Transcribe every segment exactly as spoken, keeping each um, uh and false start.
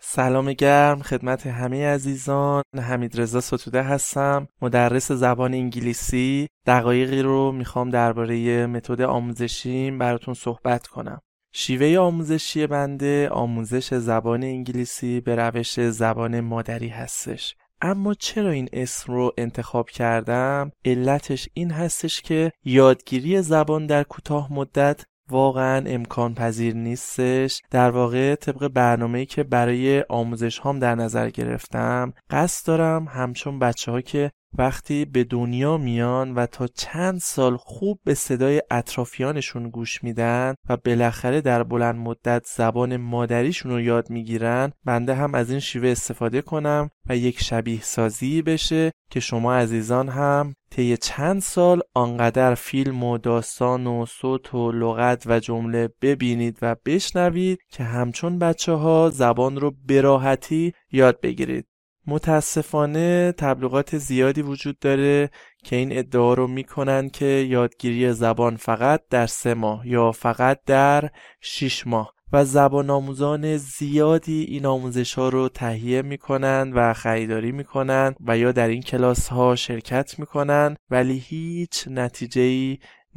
سلام گرم خدمت همه عزیزان. حمیدرضا ستوده هستم، مدرس زبان انگلیسی. دقایقی رو میخوام درباره متد آموزشیم براتون صحبت کنم. شیوه آموزشی بنده آموزش زبان انگلیسی به روش زبان مادری هستش. اما چرا این اسم رو انتخاب کردم؟ علتش این هستش که یادگیری زبان در کوتاه مدت واقعا امکان پذیر نیستش. در واقع طبق برنامه‌ای که برای آموزش هام در نظر گرفتم، قصد دارم همچون بچه ها که وقتی به دنیا میان و تا چند سال خوب به صدای اطرافیانشون گوش میدن و بالاخره در بلند مدت زبان مادریشون رو یاد میگیرن، بنده هم از این شیوه استفاده کنم و یک شبیه سازی بشه که شما عزیزان هم طی چند سال آنقدر فیلم و داستان و صوت و لغت و جمله ببینید و بشنوید که همچون بچه ها زبان رو به راحتی یاد بگیرید. متاسفانه تبلیغات زیادی وجود داره که این ادعا رو میکنن که یادگیری زبان فقط در سه ماه یا فقط در شش ماه و زبان آموزان زیادی این آموزش ها رو تهیه میکنن و خریداری میکنن و یا در این کلاس ها شرکت میکنن، ولی هیچ نتیجه‌ای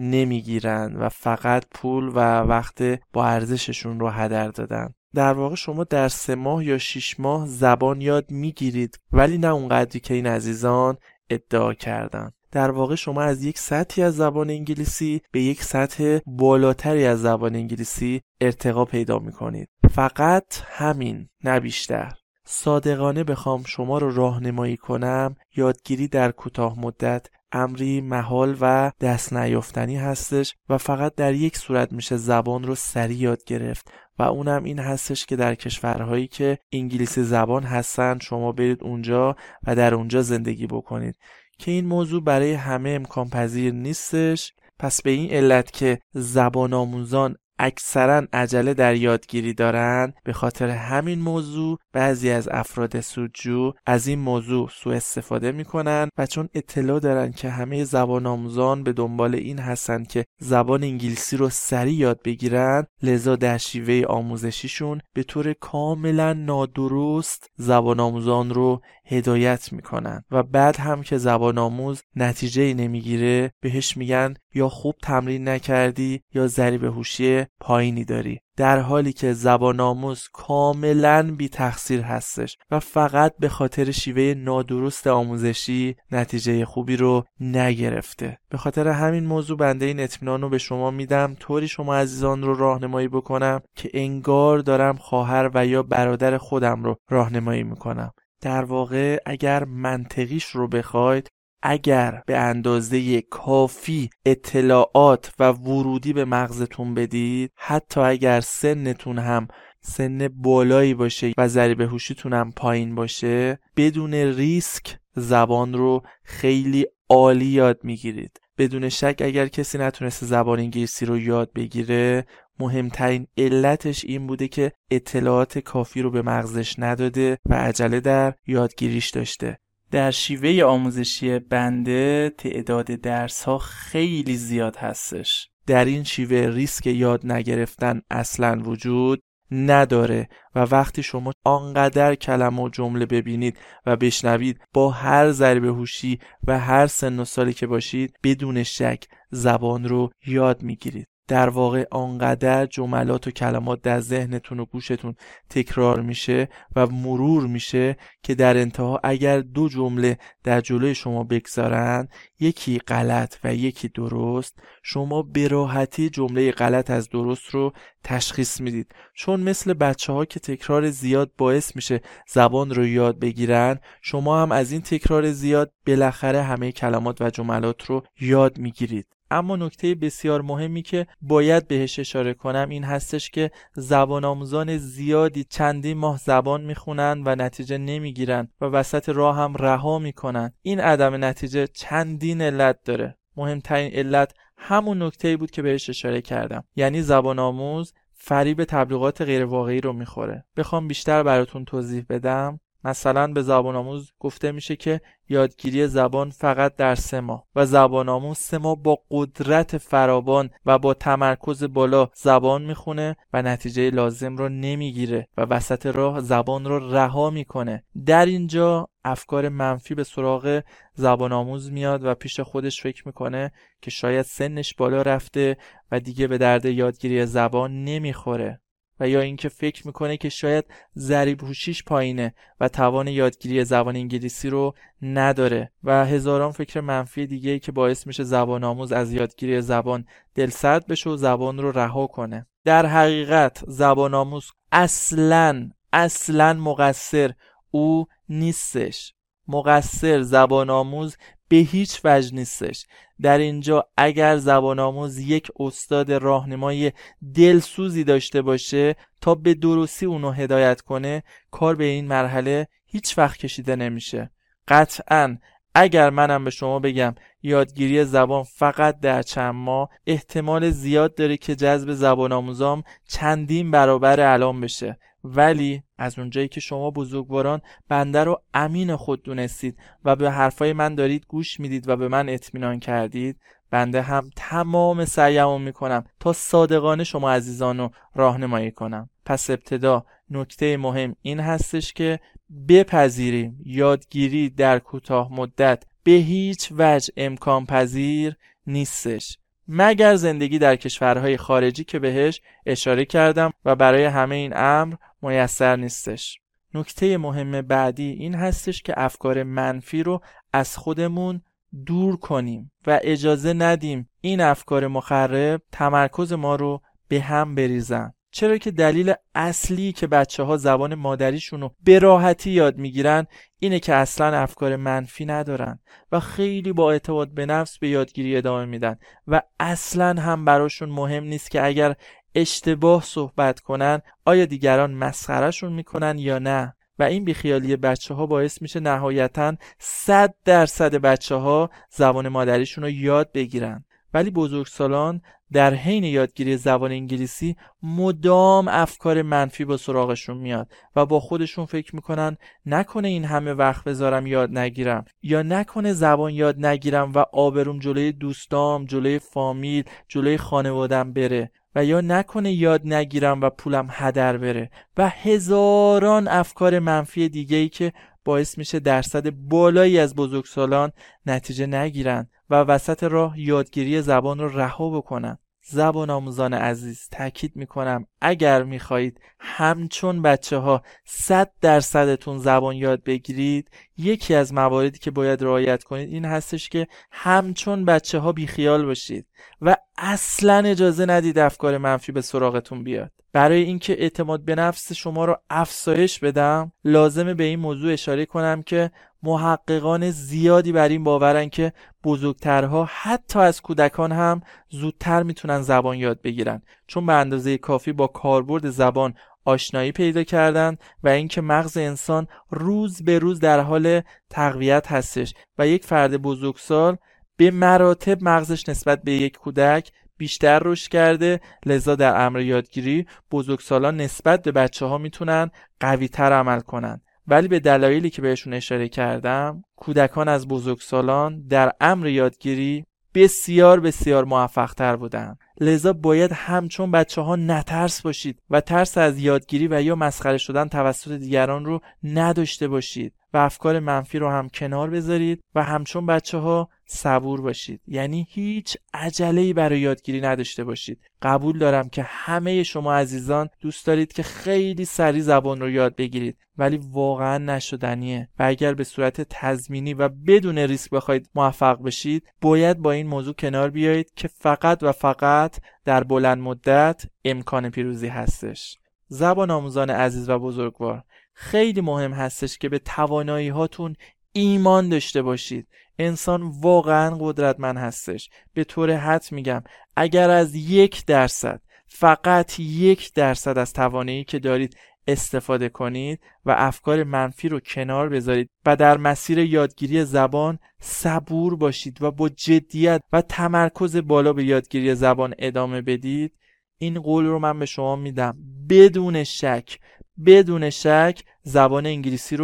نمیگیرن و فقط پول و وقت با ارزششون رو هدر دادن. در واقع شما در سه ماه یا شش ماه زبان یاد میگیرید، ولی نه اونقدری که این عزیزان ادعا کردن. در واقع شما از یک سطحی از زبان انگلیسی به یک سطح بالاتری از زبان انگلیسی ارتقا پیدا میکنید. فقط همین، نه بیشتر. صادقانه بخوام شما رو راهنمایی کنم، یادگیری در کوتاه مدت امری محال و دست نیافتنی هستش و فقط در یک صورت میشه زبان رو سریع یاد گرفت و اونم این هستش که در کشورهایی که انگلیسی زبان هستن شما برید اونجا و در اونجا زندگی بکنید، که این موضوع برای همه امکان پذیر نیستش. پس به این علت که زبان آموزان اکثرا عجله در یادگیری دارن، به خاطر همین موضوع بعضی از افراد سودجو از این موضوع سوء استفاده میکنن و چون اطلاع دارن که همه زبان آموزان به دنبال این هستن که زبان انگلیسی رو سریع یاد بگیرن، لذا در شیوه آموزشیشون به طور کاملا نادرست زبان آموزان رو هدایت میکنن و بعد هم که زبان آموز نتیجه نمیگیره بهش میگن یا خوب تمرین نکردی یا ضریب هوشی پایینی داری، در حالی که زبان آموز کاملا بی تقصیر هستش و فقط به خاطر شیوه نادرست آموزشی نتیجه خوبی رو نگرفته. به خاطر همین موضوع بنده این اطمینان رو به شما میدم، طوری شما عزیزان رو راهنمایی بکنم که انگار دارم خواهر و یا برادر خودم رو راهنمایی میکنم. در واقع اگر منطقیش رو بخواید، اگر به اندازه کافی اطلاعات و ورودی به مغزتون بدید، حتی اگر سنتون هم سن بالایی باشه و ضریب هوشیتون هم پایین باشه، بدون ریسک زبان رو خیلی عالی یاد میگیرید. بدون شک اگر کسی نتونسته زبان انگلیسی رو یاد بگیره، مهمترین علتش این بوده که اطلاعات کافی رو به مغزش نداده و عجله در یادگیریش داشته. در شیوه آموزشی بنده تعداد درس ها خیلی زیاد هستش. در این شیوه ریسک یاد نگرفتن اصلا وجود نداره و وقتی شما آنقدر کلمه و جمله ببینید و بشنوید، با هر ضریب هوشی و هر سن و سالی که باشید، بدون شک زبان رو یاد میگیرید. در واقع آنقدر جملات و کلمات در ذهنتون و گوشتون تکرار میشه و مرور میشه که در انتها اگر دو جمله در جلوی شما بگذارن، یکی غلط و یکی درست، شما به راحتی جمله غلط از درست رو تشخیص میدید. چون مثل بچه ها که تکرار زیاد باعث میشه زبان رو یاد بگیرن، شما هم از این تکرار زیاد بالاخره همه کلمات و جملات رو یاد میگیرید. اما نکته بسیار مهمی که باید بهش اشاره کنم این هستش که زبان آموزان زیادی چندین ماه زبان میخونن و نتیجه نمیگیرن و وسط راه هم رها میکنن. این عدم نتیجه چندین علت داره. مهمترین علت همون نکته‌ای بود که بهش اشاره کردم، یعنی زبان آموز فریب تبلیغات غیر واقعی رو میخوره. بخوام بیشتر براتون توضیح بدم، مثلا به زبان آموز گفته میشه که یادگیری زبان فقط در سه ماه و زبان آموز سه ماه با قدرت فراوان و با تمرکز بالا زبان میخونه و نتیجه لازم رو نمیگیره و وسط راه زبان رو رها میکنه. در اینجا افکار منفی به سراغ زبان آموز میاد و پیش خودش فکر میکنه که شاید سنش بالا رفته و دیگه به درد یادگیری زبان نمیخوره، و یا اینکه فکر میکنه که شاید ضریب هوشیش پایینه و توان یادگیری زبان انگلیسی رو نداره و هزاران فکر منفی دیگه‌ای که باعث میشه زبان آموز از یادگیری زبان دلسرد بشه و زبان رو رها کنه. در حقیقت زبان آموز اصلاً اصلاً مقصر او نیستش. مقصر زبان آموز به هیچ وجه نیستش. در اینجا اگر زبان آموز یک استاد راهنمای دلسوزی داشته باشه تا به درستی اونو هدایت کنه، کار به این مرحله هیچ وقت کشیده نمیشه. قطعاً اگر منم به شما بگم یادگیری زبان فقط در چند ماه، احتمال زیاد داره که جذب زبان آموزام چندین برابر الان بشه، ولی از اونجایی که شما بزرگواران بنده رو امین خود دونستید و به حرفای من دارید گوش میدید و به من اطمینان کردید، بنده هم تمام سعیمو میکنم تا صادقانه شما عزیزان رو راهنمایی کنم. پس ابتدا نکته مهم این هستش که بپذیریم یادگیری در کوتاه مدت به هیچ وجه امکان پذیر نیستش، مگر زندگی در کشورهای خارجی که بهش اشاره کردم و برای همه این امر میسر نیستش. نکته مهم بعدی این هستش که افکار منفی رو از خودمون دور کنیم و اجازه ندیم این افکار مخرب تمرکز ما رو به هم بریزن. چرا که دلیل اصلی که بچه ها زبان مادریشون رو به راحتی یاد میگیرن اینه که اصلا افکار منفی ندارن و خیلی با اعتماد به نفس به یادگیری ادامه میدن و اصلا هم براشون مهم نیست که اگر اشتباه صحبت کنن آیا دیگران مسخرهشون میکنن یا نه. و این بیخیالی بچه ها باعث میشه نهایتاً صد درصد بچه ها زبان مادریشون رو یاد بگیرن، ولی بزرگسالان در حین یادگیری زبان انگلیسی مدام افکار منفی با سراغشون میاد و با خودشون فکر میکنن نکنه این همه وقت بذارم یاد نگیرم، یا نکنه زبان یاد نگیرم و آبروم جلوی دوستام، جلوی فامیل، جلوی خانوادم بره، و یا نکنه یاد نگیرم و پولم هدر بره و هزاران افکار منفی دیگه‌ای که باعث میشه درصد بالایی از بزرگسالان نتیجه نگیرن و وسط راه یادگیری زبان رو رها بکنن. زبان آموزان عزیز، تاکید میکنم اگر میخواهید همچون بچه ها صد درصدتون زبان یاد بگیرید، یکی از مواردی که باید رعایت کنید این هستش که همچون بچه ها بیخیال باشید و اصلا اجازه ندید افکار منفی به سراغتون بیاد. برای اینکه اعتماد به نفس شما رو افزایش بدم لازمه به این موضوع اشاره کنم که محققان زیادی بر این باورن که بزرگترها حتی از کودکان هم زودتر میتونن زبان یاد بگیرن، چون به اندازه کافی با کاربرد زبان آشنایی پیدا کردن و اینکه مغز انسان روز به روز در حال تقویت هستش و یک فرد بزرگسال به مراتب مغزش نسبت به یک کودک بیشتر رشد کرده، لذا در امر یادگیری بزرگسالان نسبت به بچه ها میتونن قوی تر عمل کنن، ولی به دلایلی که بهشون اشاره کردم کودکان از بزرگسالان در امر یادگیری بسیار بسیار موفق تر بودن. لذا باید همچون بچه ها نترس باشید و ترس از یادگیری و یا مسخره شدن توسط دیگران رو نداشته باشید و افکار منفی رو هم کنار بذارید و همچون بچه ها صبور باشید، یعنی هیچ عجله‌ای برای یادگیری نداشته باشید. قبول دارم که همه شما عزیزان دوست دارید که خیلی سریع زبان رو یاد بگیرید، ولی واقعا نشدنیه و اگر به صورت تضمینی و بدون ریسک بخواید موفق بشید باید با این موضوع کنار بیایید که فقط و فقط در بلند مدت امکان پیروزی هستش. زبان آموزان عزیز و بزرگوار، خیلی مهم هستش که به توانایی هاتون ایمان داشته باشید. انسان واقعا قدرتمند هستش. به طور حد میگم اگر از یک درصد، فقط یک درصد از توانایی که دارید استفاده کنید و افکار منفی رو کنار بذارید و در مسیر یادگیری زبان صبور باشید و با جدیت و تمرکز بالا به یادگیری زبان ادامه بدید، این قول رو من به شما میدم بدون شک بدون شک زبان انگلیسی رو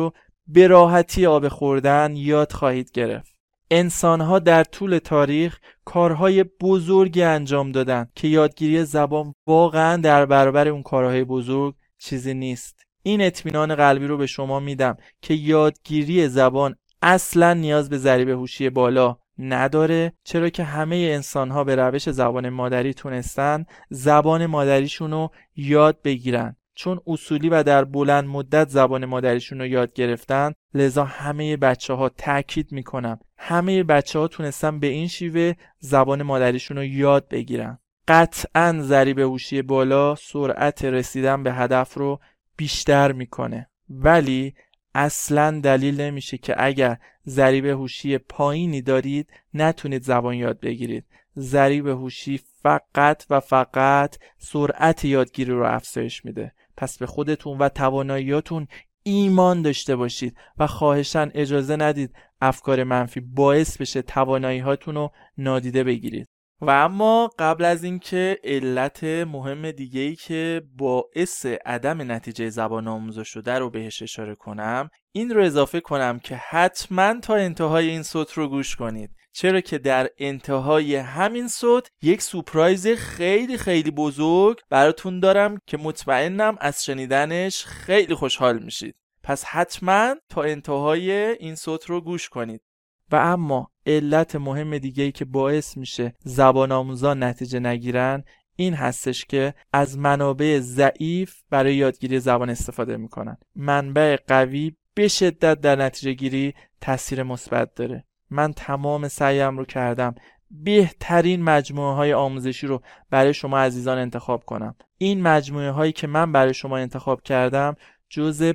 به راحتی آب خوردن یاد خواهید گرفت. انسان‌ها در طول تاریخ کارهای بزرگی انجام دادن که یادگیری زبان واقعاً در برابر اون کارهای بزرگ چیزی نیست. این اطمینان قلبی رو به شما میدم که یادگیری زبان اصلاً نیاز به ضریب هوشی بالا نداره، چرا که همه انسان‌ها به روش زبان مادری تونستن زبان مادریشون رو یاد بگیرن. چون اصولی و در بلند مدت زبان مادریشون رو یاد گرفتن، لذا همه بچه ها تأکید میکنم همه بچه ها تونستن به این شیوه زبان مادریشون رو یاد بگیرن. قطعاً ضریب هوشی بالا سرعت رسیدن به هدف رو بیشتر میکنه، ولی اصلاً دلیل نمیشه که اگر ضریب هوشی پایینی دارید نتونید زبان یاد بگیرید. ضریب هوشی فقط و فقط سرعت یادگیری رو افزایش میده. پس به خودتون و تواناییاتون ایمان داشته باشید و خواهشاً اجازه ندید افکار منفی باعث بشه توانایی‌هاتون رو نادیده بگیرید. و اما قبل از اینکه علت مهم دیگه‌ای که باعث عدم نتیجه زبان آموزش شده رو بهش اشاره کنم، این رو اضافه کنم که حتما تا انتهای این صوت رو گوش کنید، چرا که در انتهای همین صوت یک سورپرایز خیلی خیلی بزرگ براتون دارم که مطمئنم از شنیدنش خیلی خوشحال میشید. پس حتما تا انتهای این صوت رو گوش کنید. و اما علت مهم دیگه‌ای که باعث میشه زبان آموزان نتیجه نگیرن این هستش که از منابع ضعیف برای یادگیری زبان استفاده میکنن. منبع قوی به شدت در نتیجه گیری تاثیر مثبت داره. من تمام سعیم رو کردم بهترین مجموعه های آموزشی رو برای شما عزیزان انتخاب کنم. این مجموعه هایی که من برای شما انتخاب کردم جزء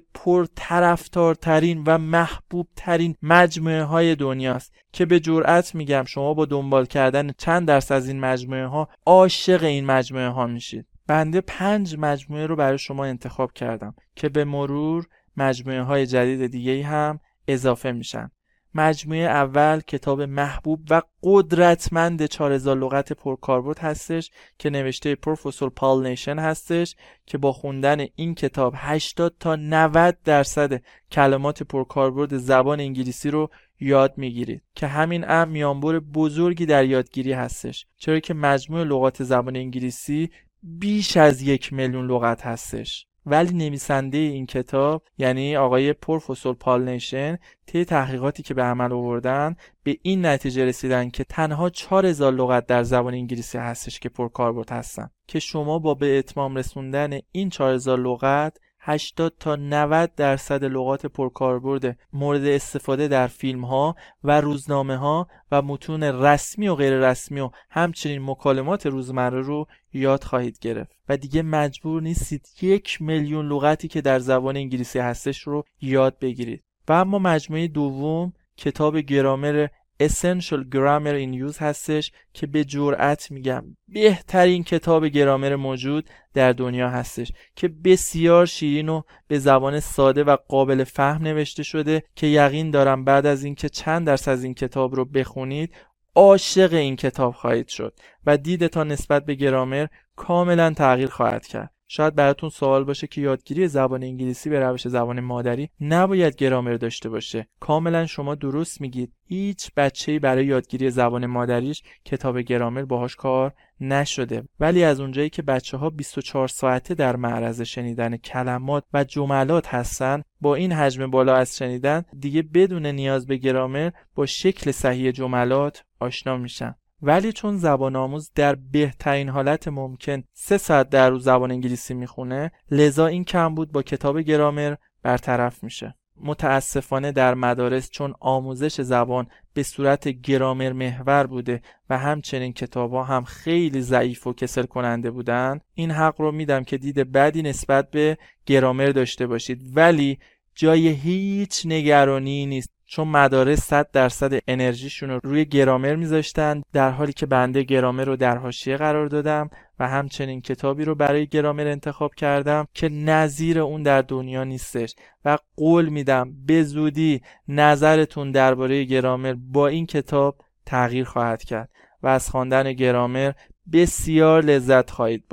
پرطرفدارترین و محبوب ترین مجموعه های دنیاست که به جرئت میگم شما با دنبال کردن چند درصد از این مجموعه ها عاشق این مجموعه ها میشید. بنده پنج مجموعه رو برای شما انتخاب کردم که به مرور مجموعه های جدید دیگه هم اضافه میشن. مجموعه اول کتاب محبوب و قدرتمند چهار هزار لغت پرکاربرد هستش که نوشته پروفسور پال نیشن هستش که با خوندن این کتاب هشتاد تا نود درصد کلمات پرکاربرد زبان انگلیسی رو یاد میگیرید که همین امر میانبر بزرگی در یادگیری هستش، چرا که مجموع لغات زبان انگلیسی بیش از یک میلیون لغت هستش. ولی نویسنده این کتاب یعنی آقای پروفسور پال نیشن طی تحقیقاتی که به عمل آوردن به این نتیجه رسیدن که تنها چهار هزار لغت در زبان انگلیسی هستش که پرکاربرد هستن که شما با به اتمام رسوندن این چهار هزار لغت هشتاد تا نود درصد لغات پرکاربرد مورد استفاده در فیلم ها و روزنامه ها و متون رسمی و غیر رسمی و همچنین مکالمات روزمره رو یاد خواهید گرفت و دیگه مجبور نیستید یک میلیون لغتی که در زبان انگلیسی هستش رو یاد بگیرید. و اما مجموعه دوم کتاب گرامر Essential Grammar in Use هستش که به جرئت میگم بهترین کتاب گرامر موجود در دنیا هستش که بسیار شیرین و به زبان ساده و قابل فهم نوشته شده که یقین دارم بعد از اینکه چند درس از این کتاب رو بخونید عاشق این کتاب خواهید شد و دیدتان نسبت به گرامر کاملا تغییر خواهد کرد. شاید براتون سوال باشه که یادگیری زبان انگلیسی به روش زبان مادری نباید گرامر داشته باشه. کاملا شما درست میگید. هیچ بچه‌ای برای یادگیری زبان مادریش کتاب گرامر باهاش کار نشده، ولی از اونجایی که بچه‌ها بیست و چهار ساعته در معرض شنیدن کلمات و جملات هستن، با این حجم بالا از شنیدن دیگه بدون نیاز به گرامر با شکل صحیح جملات آشنا میشن. ولی چون زبان آموز در بهترین حالت ممکن سه ساعت در روز زبان انگلیسی میخونه، لذا این کمبود با کتاب گرامر برطرف میشه. متاسفانه در مدارس چون آموزش زبان به صورت گرامر محور بوده و همچنین کتاب‌ها هم خیلی ضعیف و کسل کننده بودن، این حق رو میدم که دید بدی نسبت به گرامر داشته باشید، ولی جای هیچ نگرانی نیست چون مدارس صد درصد انرژیشون رو روی گرامر میذاشتن، در حالی که بنده گرامر رو در حاشیه قرار دادم و همچنین کتابی رو برای گرامر انتخاب کردم که نظیر اون در دنیا نیستش و قول میدم به زودی نظرتون درباره گرامر با این کتاب تغییر خواهد کرد و از خواندن گرامر بسیار لذت خواهید برد.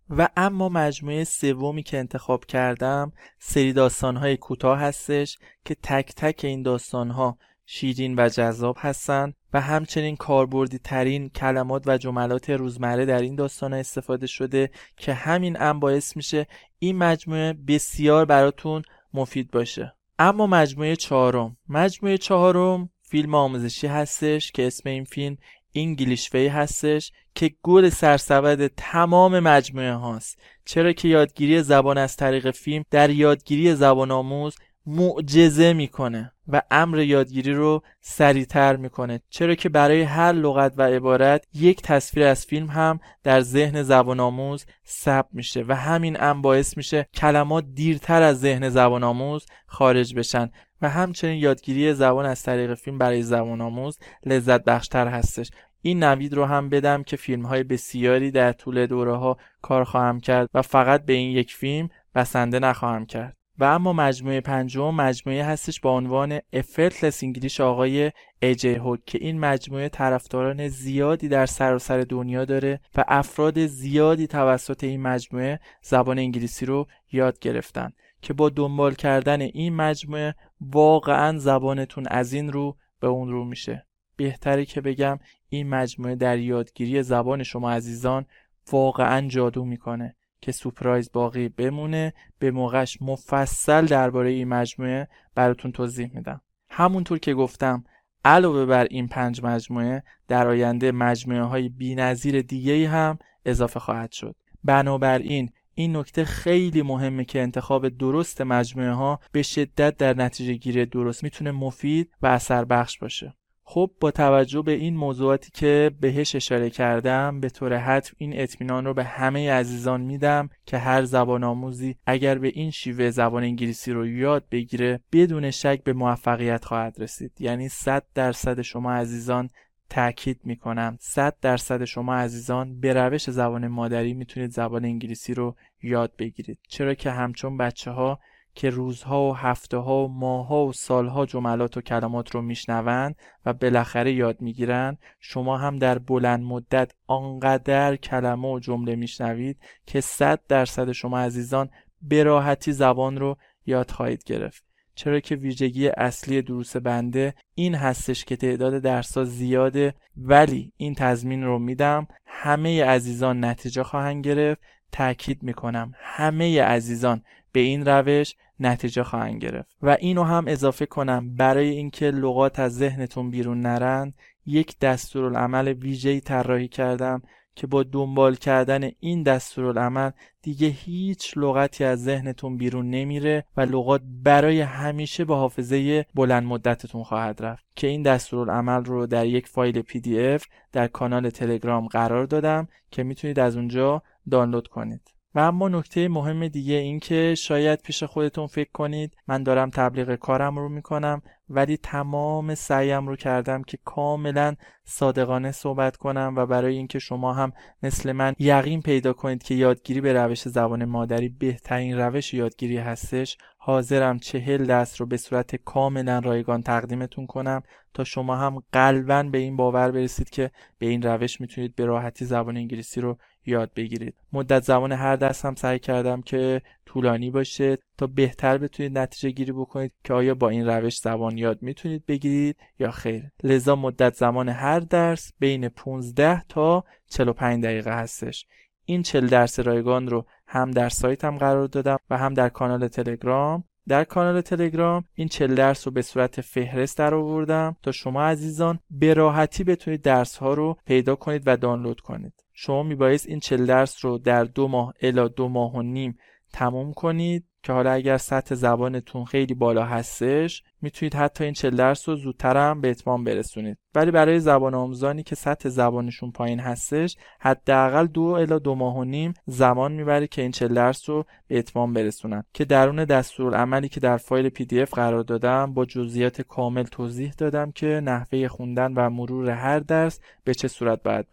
و اما مجموعه سومی که انتخاب کردم سری داستان‌های کوتاه هستش که تک تک این داستان‌ها شیرین و جذاب هستن و همچنین کاربردی ترین کلمات و جملات روزمره در این داستان‌ها استفاده شده که همین هم باعث میشه این مجموعه بسیار براتون مفید باشه. اما مجموعه چهارم مجموعه چهارم فیلم آموزشی هستش که اسم این فیلم انگلیش وی هستش که گل سرسبد تمام مجموعه هاست، چرا که یادگیری زبان از طریق فیلم در یادگیری زبان آموز معجزه میکنه و امر یادگیری رو سریعتر میکنه، چرا که برای هر لغت و عبارت یک تصویر از فیلم هم در ذهن زبان آموز ثبت میشه و همین هم باعث میشه کلمات دیرتر از ذهن زبان آموز خارج بشن و همچنین یادگیری زبان از طریق فیلم برای زبان آموز لذت بخشتر هستش. این نوید رو هم بدم که فیلم های بسیاری در طول دوره ها کار خواهم کرد و فقط به این یک فیلم بسنده نخواهم کرد. و اما مجموعه پنجم مجموعه هستش با عنوان Effortless English آقای ای جی هوگ که این مجموعه طرفداران زیادی در سراسر دنیا داره و افراد زیادی توسط این مجموعه زبان انگلیسی رو یاد گرفتن که با دنبال کردن این مجموعه واقعا زبانتون از این رو به اون رو میشه. بهتره که بگم این مجموعه در یادگیری زبان شما عزیزان واقعا جادو میکنه که سورپرایز باقی بمونه. به موقعش مفصل درباره این مجموعه براتون توضیح میدم. همونطور که گفتم علاوه بر این پنج مجموعه در آینده مجموعه های بی‌نظیر دیگه‌ای هم اضافه خواهد شد. بنابراین این نکته خیلی مهمه که انتخاب درست مجموعه ها به شدت در نتیجه گیری درست میتونه مفید و اثر بخش باشه. خب با توجه به این موضوعاتی که بهش اشاره کردم به طور حتم این اطمینان رو به همه عزیزان میدم که هر زبان آموزی اگر به این شیوه زبان انگلیسی رو یاد بگیره بدون شک به موفقیت خواهد رسید. یعنی صد درصد شما عزیزان، تأکید میکنم صد درصد شما عزیزان به روش زبان مادری میتونید زبان انگلیسی رو یاد بگیرید، چرا که همچون بچه ها که روزها و هفته ها و ماه ها و سال ها جملات و کلمات رو میشنوند و بالاخره یاد میگیرن، شما هم در بلند مدت آنقدر کلمه و جمله میشنوید که صد درصد شما عزیزان به راحتی زبان رو یاد خواهید گرفت. چرا که ویژگی اصلی دروس بنده این هستش که تعداد درس‌ها زیاده، ولی این تضمین رو میدم همه عزیزان نتیجه خواهند گرفت. تأکید میکنم همه عزیزان به این روش نتیجه خواهند گرفت. و اینو هم اضافه کنم برای اینکه لغات از ذهنتون بیرون نرن، یک دستورالعمل ویژه‌ای طراحی کردم که با دنبال کردن این دستورالعمل دیگه هیچ لغتی از ذهنتون بیرون نمیره و لغات برای همیشه به حافظه بلند مدتتون خواهد رفت که این دستورالعمل رو در یک فایل پی دی اف در کانال تلگرام قرار دادم که میتونید از اونجا دانلود کنید. و اما نکته مهم دیگه این که شاید پیش خودتون فکر کنید من دارم تبلیغ کارم رو میکنم، ولی تمام سعیم رو کردم که کاملا صادقانه صحبت کنم و برای اینکه شما هم مثل من یقین پیدا کنید که یادگیری به روش زبان مادری بهترین روش یادگیری هستش، حاضرم چهل درس رو به صورت کاملا رایگان تقدیمتون کنم تا شما هم قلباً به این باور برسید که به این روش میتونید به راحتی زبان انگلیسی رو یاد بگیرید. مدت زمان هر درس هم سعی کردم که طولانی باشه تا بهتر بتونید نتیجه گیری بکنید که آیا با این روش زبان یاد میتونید بگیرید یا خیر. لذا مدت زمان هر درس بین پانزده تا چهل و پنج دقیقه هستش. این چهل درس رایگان رو هم در سایتم قرار دادم و هم در کانال تلگرام. در کانال تلگرام این چهل درس رو به صورت فهرست در آوردم تا شما عزیزان به راحتی بتونید درس ها رو پیدا کنید و دانلود کنید. شما میبایست این چهل درس رو در دو ماه الی دو ماه و نیم تموم کنید که حالا اگر سطح زبانتون خیلی بالا هستش میتونید حتی این چهل درس رو زودتر هم به اتمام برسونید. ولی برای زبان آموزانی که سطح زبانشون پایین هستش حداقل دو الی دو ماه و نیم زمان میبره که این چهل درس رو به اتمام برسونن که درون دستورالعملی که در فایل پی دی اف قرار دادم با جزئیات کامل توضیح دادم که نحوه خوندن و مرور هر درس به چه صورت باید باشه.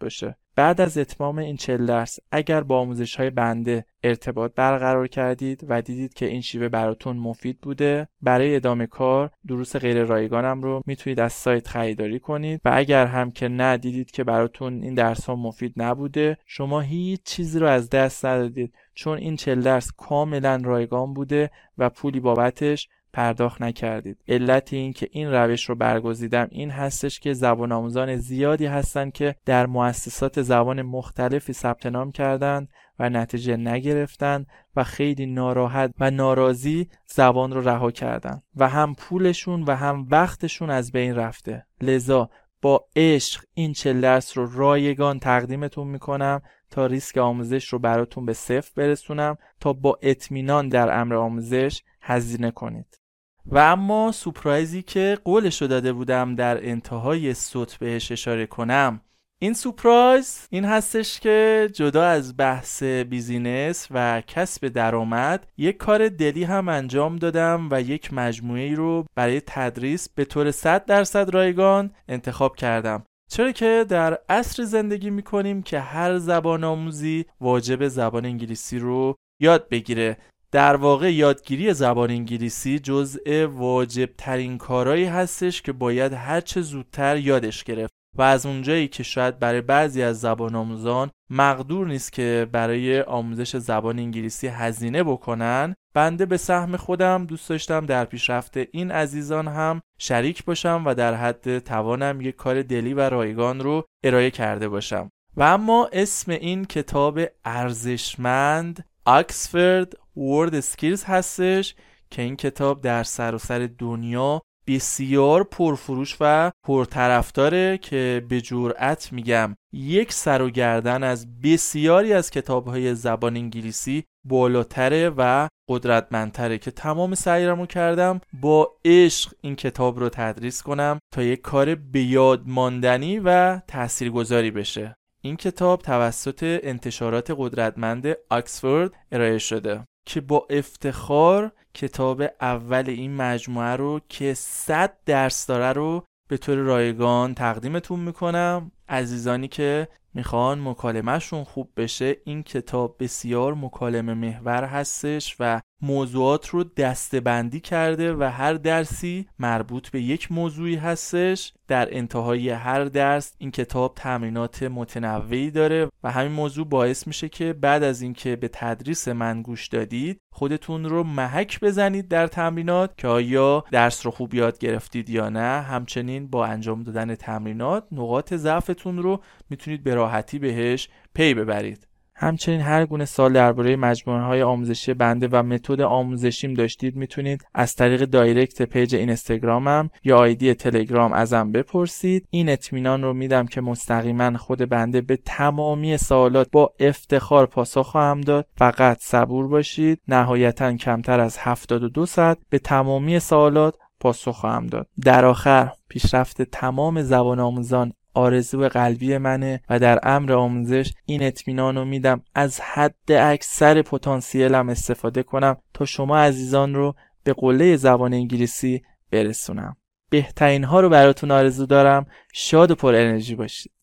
بعد از اتمام این چهل درس اگر با آموزش‌های بنده ارتباط برقرار کردید و دیدید که این شیوه براتون مفید بوده، برای ادامه کار دروس غیر رایگانم رو میتونید از سایت خریداری کنید و اگر هم که نه دیدید که براتون این درس ها مفید نبوده، شما هیچ چیزی رو از دست ندادید، چون این چهل درس کاملا رایگان بوده و پولی بابتش پرداخت نکردید. علت این که این روش رو برگزیدم این هستش که زبان آموزان زیادی هستن که در مؤسسات زبان مختلفی ثبت نام کردند و نتیجه نگرفتن و خیلی ناراحت و ناراضی زبان رو رها کردن و هم پولشون و هم وقتشون از بین رفته. لذا با عشق این چهل درس رو رایگان تقدیمتون میکنم تا ریسک آموزش رو براتون به صفر برسونم تا با اطمینان در امر آموزش هزینه کنید. و اما سورپرایزی که قولش رو داده بودم در انتهای صوت بهش اشاره کنم، این سورپرایز این هستش که جدا از بحث بیزینس و کسب درآمد یک کار دلی هم انجام دادم و یک مجموعه‌ای رو برای تدریس به طور صد درصد رایگان انتخاب کردم. چرا که در عصر زندگی میکنیم که هر زبان آموزی واجب زبان انگلیسی رو یاد بگیره. در واقع یادگیری زبان انگلیسی جزء واجب ترین کارهایی هستش که باید هر چه زودتر یادش گرفت و از اونجایی که شاید برای بعضی از زبان آموزان مقدور نیست که برای آموزش زبان انگلیسی هزینه بکنن، بنده به سهم خودم دوست داشتم در پیشرفت این عزیزان هم شریک باشم و در حد توانم یک کار دلی و رایگان رو ارائه کرده باشم. و اما اسم این کتاب ارزشمند Oxford Word Skills هستش که این کتاب در سراسر دنیا بسیار پرفروش و پرطرفداره که به جرئت میگم یک سر و گردن از بسیاری از کتاب‌های زبان انگلیسی بالاتره و قدرتمندتره که تمام سعیمو کردم با عشق این کتاب رو تدریس کنم تا یک کار به یاد ماندنی و تاثیرگذاری بشه. این کتاب توسط انتشارات قدرتمند آکسفورد ارائه شده که با افتخار کتاب اول این مجموعه رو که صد درس داره رو به طور رایگان تقدیمتون میکنم. عزیزانی که میخوان مکالمهشون خوب بشه، این کتاب بسیار مکالمه محور هستش و موضوعات رو دسته‌بندی کرده و هر درسی مربوط به یک موضوعی هستش. در انتهای هر درس این کتاب تمرینات متنوعی داره و همین موضوع باعث میشه که بعد از اینکه به تدریس من گوش دادید خودتون رو محک بزنید در تمرینات که آیا درس رو خوب یاد گرفتید یا نه. همچنین با انجام دادن تمرینات نقاط ضعفتون رو میتونید به راحتی بهش پی ببرید. همچنین هر گونه سوال درباره مجموعه های آموزشی بنده و متد آموزشیم داشتید میتونید از طریق دایرکت پیج اینستاگرامم یا آیدی تلگرام ازم بپرسید. این اطمینان رو میدم که مستقیما خود بنده به تمامی سوالات با افتخار پاسخ خواهم داد. فقط صبور باشید. نهایتاً کمتر از هفتاد و دو ساعت به تمامی سوالات پاسخ خواهم داد. در آخر پیشرفت تمام زبان آموزان آرزو قلبی منه و در امر آموزش این اطمینان رو میدم از حد اکثر پتانسیلم استفاده کنم تا شما عزیزان رو به قله زبان انگلیسی برسونم. بهترین ها رو براتون آرزو دارم. شاد و پر انرژی باشید.